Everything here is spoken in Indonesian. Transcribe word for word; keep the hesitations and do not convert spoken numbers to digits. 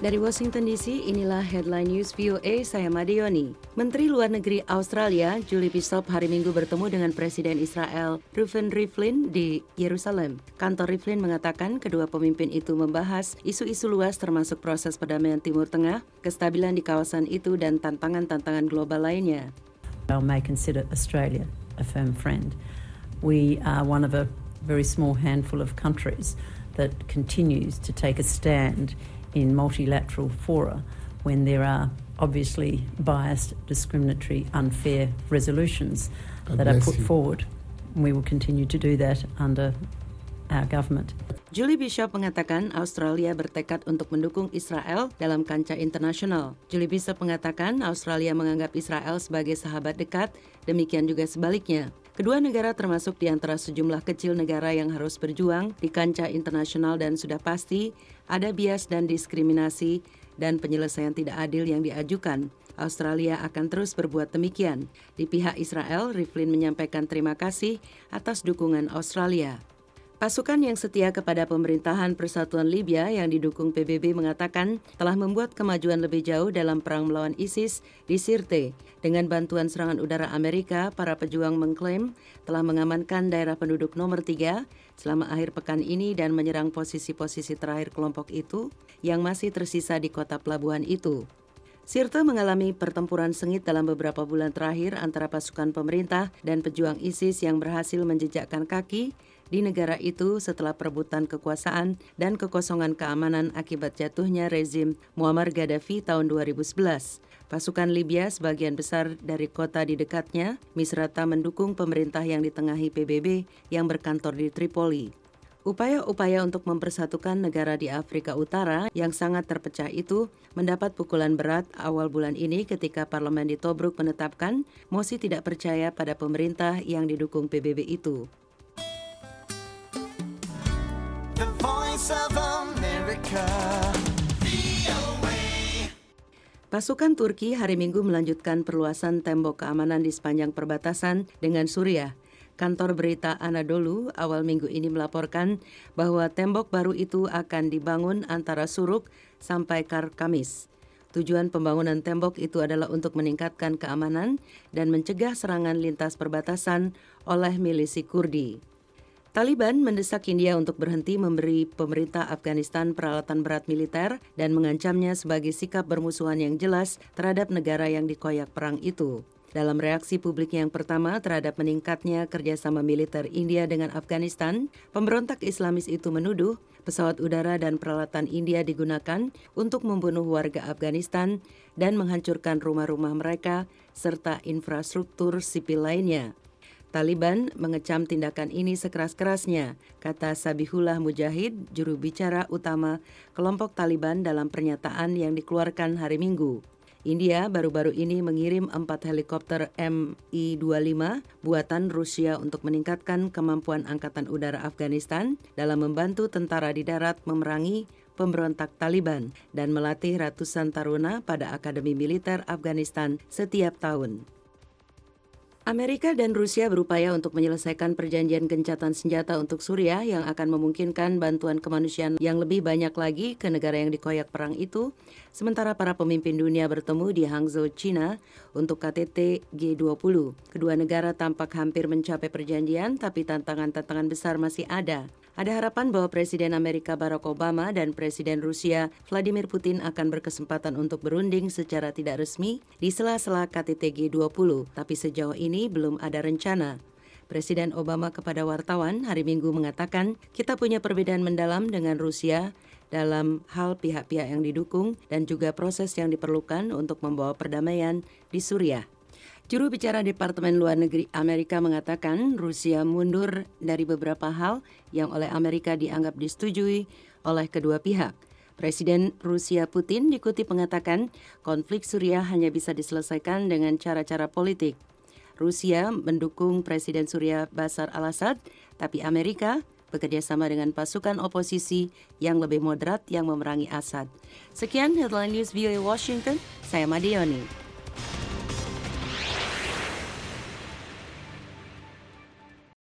Dari Washington D C, inilah Headline News V O A, saya Madioni. Menteri Luar Negeri Australia, Julie Bishop, hari Minggu bertemu dengan Presiden Israel, Reuven Rivlin, di Yerusalem. Kantor Rivlin mengatakan kedua pemimpin itu membahas isu-isu luas termasuk proses perdamaian Timur Tengah, kestabilan di kawasan itu, dan tantangan-tantangan global lainnya. I may consider Australia a firm friend. We are one of a very small handful of countries that continues to take a stand in multilateral fora when there are obviously biased, discriminatory, unfair resolutions that are put forward. We will continue to do that under our government. Julie Bishop mengatakan Australia bertekad untuk mendukung Israel dalam kancah internasional. Julie Bishop mengatakan Australia menganggap Israel sebagai sahabat dekat, demikian juga sebaliknya. Kedua negara termasuk di antara sejumlah kecil negara yang harus berjuang di kancah internasional dan sudah pasti ada bias dan diskriminasi dan penyelesaian tidak adil yang diajukan. Australia akan terus berbuat demikian. Di pihak Israel, Rivlin menyampaikan terima kasih atas dukungan Australia. Pasukan yang setia kepada pemerintahan Persatuan Libya yang didukung P B B mengatakan telah membuat kemajuan lebih jauh dalam perang melawan ISIS di Sirte. Dengan bantuan serangan udara Amerika, para pejuang mengklaim telah mengamankan daerah penduduk nomor tiga selama akhir pekan ini dan menyerang posisi-posisi terakhir kelompok itu yang masih tersisa di kota pelabuhan itu. Sirte mengalami pertempuran sengit dalam beberapa bulan terakhir antara pasukan pemerintah dan pejuang ISIS yang berhasil menjejakkan kaki di negara itu setelah perebutan kekuasaan dan kekosongan keamanan akibat jatuhnya rezim Muammar Gaddafi tahun dua ribu sebelas. Pasukan Libya sebagian besar dari kota di dekatnya misrata mendukung pemerintah yang ditengahi P B B yang berkantor di Tripoli. Upaya-upaya untuk mempersatukan negara di Afrika Utara yang sangat terpecah itu mendapat pukulan berat awal bulan ini ketika parlemen di Tobruk menetapkan mosi tidak percaya pada pemerintah yang didukung P B B itu. The Voice of America. Pasukan Turki hari Minggu melanjutkan perluasan tembok keamanan di sepanjang perbatasan dengan Suriah. Kantor berita Anadolu awal minggu ini melaporkan bahwa tembok baru itu akan dibangun antara Suruk sampai Karkamis. Tujuan pembangunan tembok itu adalah untuk meningkatkan keamanan dan mencegah serangan lintas perbatasan oleh milisi Kurdi. Taliban mendesak India untuk berhenti memberi pemerintah Afghanistan peralatan berat militer dan mengancamnya sebagai sikap bermusuhan yang jelas terhadap negara yang dikoyak perang itu. Dalam reaksi publik yang pertama terhadap meningkatnya kerjasama militer India dengan Afghanistan, pemberontak Islamis itu menuduh pesawat udara dan peralatan India digunakan untuk membunuh warga Afghanistan dan menghancurkan rumah-rumah mereka serta infrastruktur sipil lainnya. Taliban mengecam tindakan ini sekeras-kerasnya, kata Sabihullah Mujahid, juru bicara utama kelompok Taliban dalam pernyataan yang dikeluarkan hari Minggu. India baru-baru ini mengirim empat helikopter M I dua puluh lima buatan Rusia untuk meningkatkan kemampuan Angkatan Udara Afghanistan dalam membantu tentara di darat memerangi pemberontak Taliban dan melatih ratusan taruna pada Akademi Militer Afghanistan setiap tahun. Amerika dan Rusia berupaya untuk menyelesaikan perjanjian gencatan senjata untuk Suriah yang akan memungkinkan bantuan kemanusiaan yang lebih banyak lagi ke negara yang dikoyak perang itu, sementara para pemimpin dunia bertemu di Hangzhou, China untuk K T T G dua puluh. Kedua negara tampak hampir mencapai perjanjian, tapi tantangan-tantangan besar masih ada. Ada harapan bahwa Presiden Amerika Barack Obama dan Presiden Rusia Vladimir Putin akan berkesempatan untuk berunding secara tidak resmi di sela-sela K T T G dua puluh, tapi sejauh ini belum ada rencana. Presiden Obama kepada wartawan hari Minggu mengatakan, kita punya perbedaan mendalam dengan Rusia dalam hal pihak-pihak yang didukung dan juga proses yang diperlukan untuk membawa perdamaian di Suriah. Juru bicara Departemen Luar Negeri Amerika mengatakan Rusia mundur dari beberapa hal yang oleh Amerika dianggap disetujui oleh kedua pihak. Presiden Rusia Putin dikutip mengatakan konflik Suriah hanya bisa diselesaikan dengan cara-cara politik. Rusia mendukung Presiden Suriah Bashar al-Assad, tapi Amerika bekerja sama dengan pasukan oposisi yang lebih moderat yang memerangi Assad. Sekian Headline News V O A Washington, saya Madioni.